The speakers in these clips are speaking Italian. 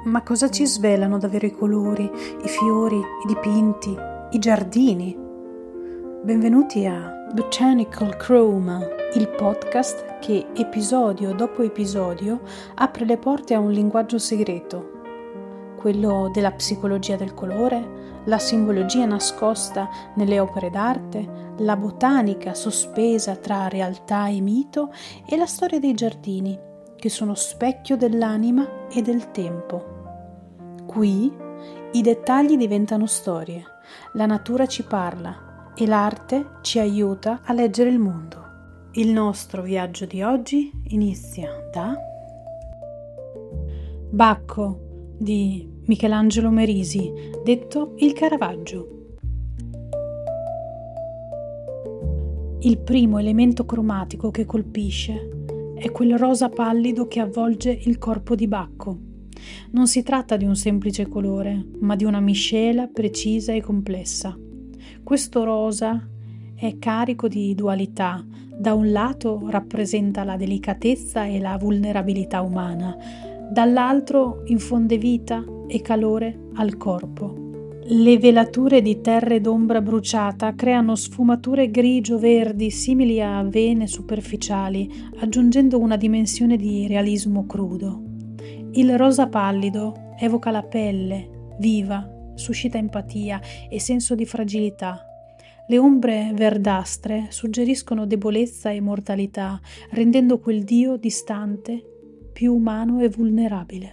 Ma cosa ci svelano davvero i colori, i fiori, i dipinti, i giardini? Benvenuti a Botanical Chroma, il podcast che episodio dopo episodio apre le porte a un linguaggio segreto, quello della psicologia del colore, la simbologia nascosta nelle opere d'arte, la botanica sospesa tra realtà e mito e la storia dei giardini, che sono specchio dell'anima e del tempo. Qui i dettagli diventano storie, la natura ci parla e l'arte ci aiuta a leggere il mondo. Il nostro viaggio di oggi inizia da Bacco di Michelangelo Merisi, detto il Caravaggio. Il primo elemento cromatico che colpisce è quel rosa pallido che avvolge il corpo di Bacco. Non si tratta di un semplice colore, ma di una miscela precisa e complessa. Questo rosa è carico di dualità. Da un lato rappresenta la delicatezza e la vulnerabilità umana, dall'altro infonde vita e calore al corpo. Le velature di terre d'ombra bruciata creano sfumature grigio-verdi simili a vene superficiali, aggiungendo una dimensione di realismo crudo. Il rosa pallido evoca la pelle, viva, suscita empatia e senso di fragilità. Le ombre verdastre suggeriscono debolezza e mortalità, rendendo quel dio distante, più umano e vulnerabile.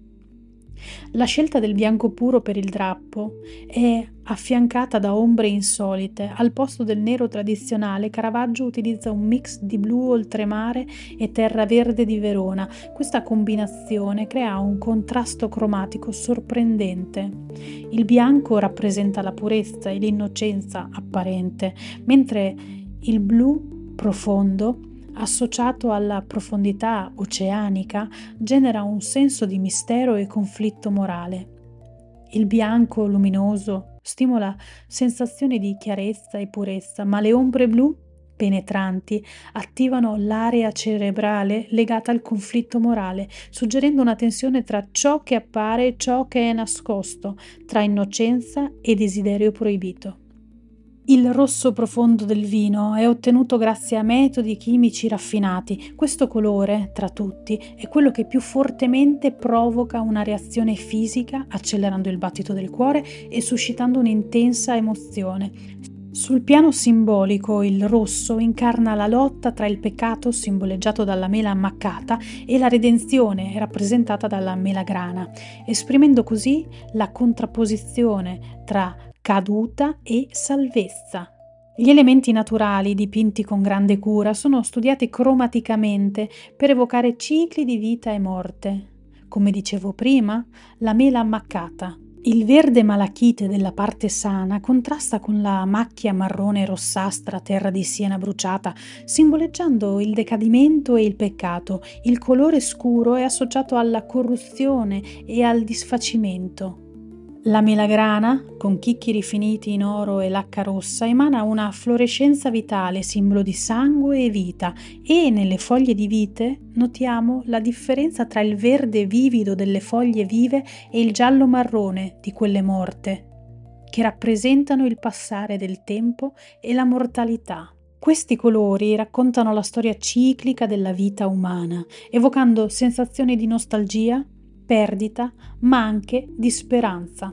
La scelta del bianco puro per il drappo è affiancata da ombre insolite. Al posto del nero tradizionale, Caravaggio utilizza un mix di blu oltremare e terra verde di Verona. Questa combinazione crea un contrasto cromatico sorprendente. Il bianco rappresenta la purezza e l'innocenza apparente, mentre il blu profondo, associato alla profondità oceanica, genera un senso di mistero e conflitto morale. Il bianco luminoso stimola sensazioni di chiarezza e purezza, ma le ombre blu, penetranti, attivano l'area cerebrale legata al conflitto morale, suggerendo una tensione tra ciò che appare e ciò che è nascosto, tra innocenza e desiderio proibito. Il rosso profondo del vino è ottenuto grazie a metodi chimici raffinati. Questo colore, tra tutti, è quello che più fortemente provoca una reazione fisica, accelerando il battito del cuore e suscitando un'intensa emozione. Sul piano simbolico, il rosso incarna la lotta tra il peccato, simboleggiato dalla mela ammaccata, e la redenzione, rappresentata dalla melagrana, esprimendo così la contrapposizione tra caduta e salvezza. Gli elementi naturali dipinti con grande cura sono studiati cromaticamente per evocare cicli di vita e morte. Come dicevo prima, la mela ammaccata. Il verde malachite della parte sana contrasta con la macchia marrone rossastra terra di siena bruciata, simboleggiando il decadimento e il peccato. Il colore scuro è associato alla corruzione e al disfacimento. La melagrana, con chicchi rifiniti in oro e lacca rossa, emana una fluorescenza vitale, simbolo di sangue e vita, e nelle foglie di vite notiamo la differenza tra il verde vivido delle foglie vive e il giallo marrone di quelle morte, che rappresentano il passare del tempo e la mortalità. Questi colori raccontano la storia ciclica della vita umana, evocando sensazioni di nostalgia, perdita, ma anche di speranza.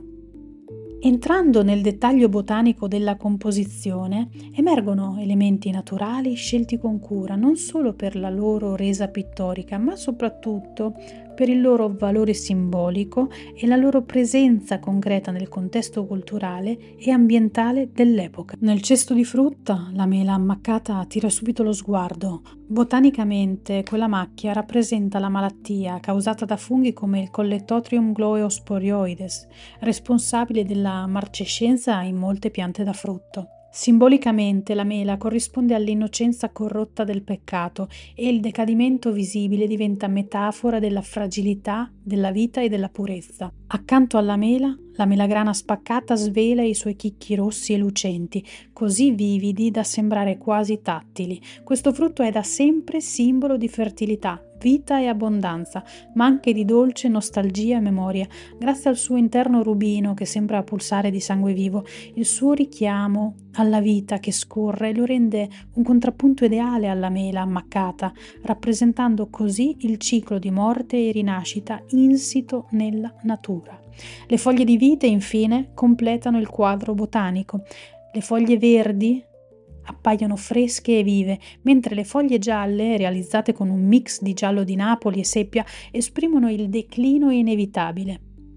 Entrando nel dettaglio botanico della composizione, emergono elementi naturali scelti con cura, non solo per la loro resa pittorica, ma soprattutto per il loro valore simbolico e la loro presenza concreta nel contesto culturale e ambientale dell'epoca. Nel cesto di frutta, la mela ammaccata attira subito lo sguardo. Botanicamente, quella macchia rappresenta la malattia causata da funghi come il Colletotrium gloeosporioides, responsabile della marcescenza in molte piante da frutto. Simbolicamente la mela corrisponde all'innocenza corrotta del peccato e il decadimento visibile diventa metafora della fragilità della vita e della purezza. Accanto alla mela, la melagrana spaccata svela i suoi chicchi rossi e lucenti, così vividi da sembrare quasi tattili. Questo frutto è da sempre simbolo di fertilità, vita e abbondanza, ma anche di dolce nostalgia e memoria, grazie al suo interno rubino che sembra pulsare di sangue vivo. Il suo richiamo alla vita che scorre lo rende un contrappunto ideale alla mela ammaccata, rappresentando così il ciclo di morte e rinascita insito nella natura. Le foglie di vite, infine, completano il quadro botanico. Le foglie verdi appaiono fresche e vive, mentre le foglie gialle, realizzate con un mix di giallo di Napoli e seppia, esprimono il declino inevitabile.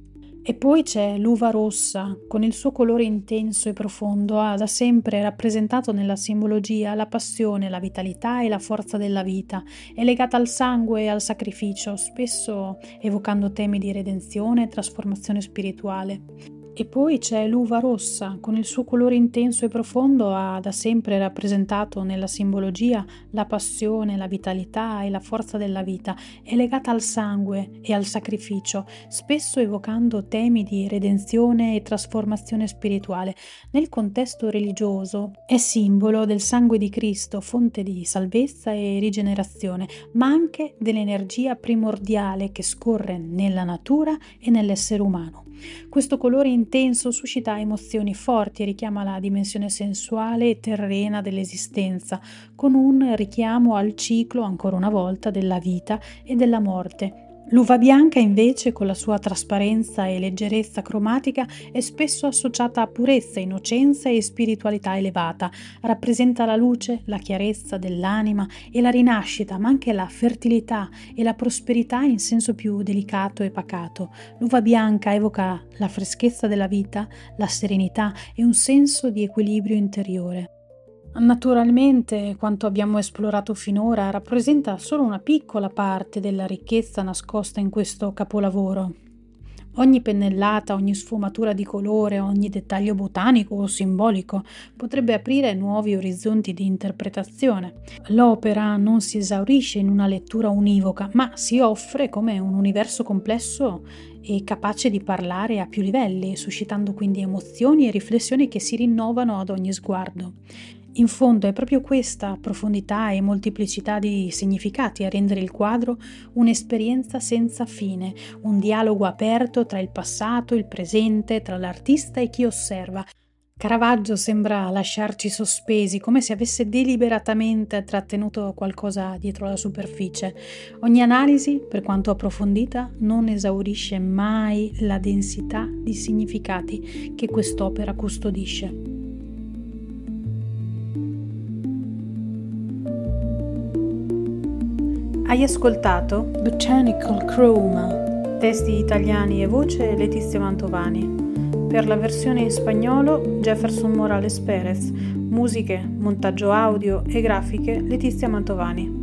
E poi c'è l'uva rossa, con il suo colore intenso e profondo, ha da sempre rappresentato nella simbologia la passione, la vitalità e la forza della vita. È legata al sangue e al sacrificio, spesso evocando temi di redenzione e trasformazione spirituale. E poi c'è l'uva rossa, con il suo colore intenso e profondo ha da sempre rappresentato nella simbologia la passione, la vitalità e la forza della vita. È legata al sangue e al sacrificio, spesso evocando temi di redenzione e trasformazione spirituale. Nel contesto religioso è simbolo del sangue di Cristo, fonte di salvezza e rigenerazione, ma anche dell'energia primordiale che scorre nella natura e nell'essere umano. Questo colore intenso suscita emozioni forti e richiama la dimensione sensuale e terrena dell'esistenza, con un richiamo al ciclo, ancora una volta, della vita e della morte. L'uva bianca, invece, con la sua trasparenza e leggerezza cromatica, è spesso associata a purezza, innocenza e spiritualità elevata. Rappresenta la luce, la chiarezza dell'anima e la rinascita, ma anche la fertilità e la prosperità in senso più delicato e pacato. L'uva bianca evoca la freschezza della vita, la serenità e un senso di equilibrio interiore. Naturalmente, quanto abbiamo esplorato finora rappresenta solo una piccola parte della ricchezza nascosta in questo capolavoro. Ogni pennellata, ogni sfumatura di colore, ogni dettaglio botanico o simbolico potrebbe aprire nuovi orizzonti di interpretazione. L'opera non si esaurisce in una lettura univoca, ma si offre come un universo complesso e capace di parlare a più livelli, suscitando quindi emozioni e riflessioni che si rinnovano ad ogni sguardo. In fondo è proprio questa profondità e molteplicità di significati a rendere il quadro un'esperienza senza fine, un dialogo aperto tra il passato, il presente, tra l'artista e chi osserva. Caravaggio sembra lasciarci sospesi, come se avesse deliberatamente trattenuto qualcosa dietro la superficie. Ogni analisi, per quanto approfondita, non esaurisce mai la densità di significati che quest'opera custodisce. Hai ascoltato Botanical Chroma, testi italiani e voce Letizia Mantovani. Per la versione in spagnolo Jefferson Morales Perez, musiche, montaggio audio e grafiche Letizia Mantovani.